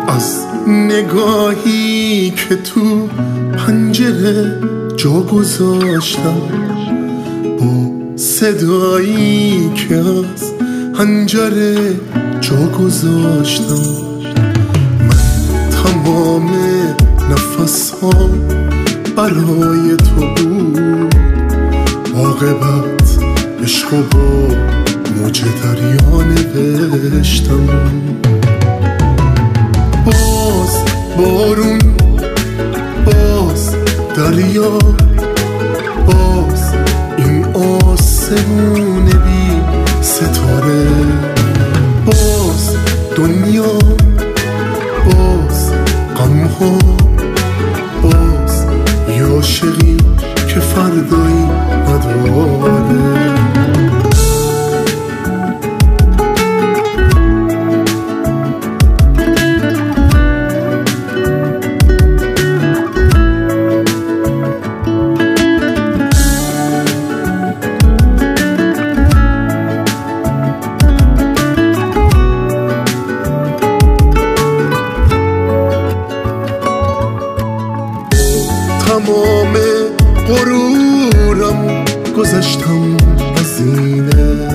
از نگاهی که تو پنجره جا گذاشتم، با صدایی که از حنجره جا گذاشتم. من تمام نفس‌ها برای تو بود، عاقبت عشق و با موج دریا نوشتم. باز بارون، باز دریا، باز این آسمون بی ستاره، باز دنیا، باز غمها، باز یه عاشقی که فردایی نداره. تمام غرورم گذشتم از اینه،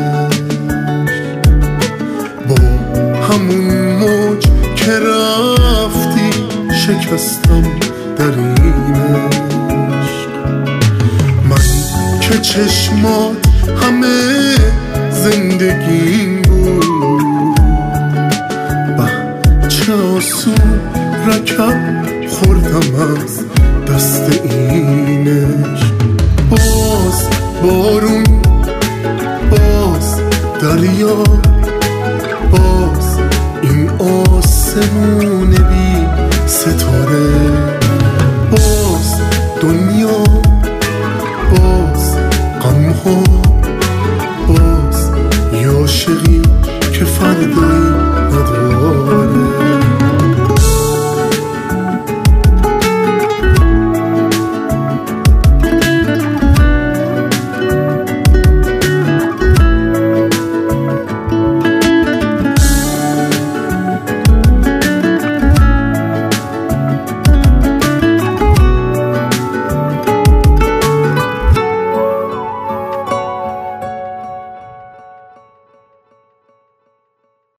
با همون موج که رفتی شکستم در این عشق. من که چشمات همه زندگیم بود، چه آسون رکب خوردم از دست اینش. باز بارون، باز دریا، باز این آسمون بی ستاره،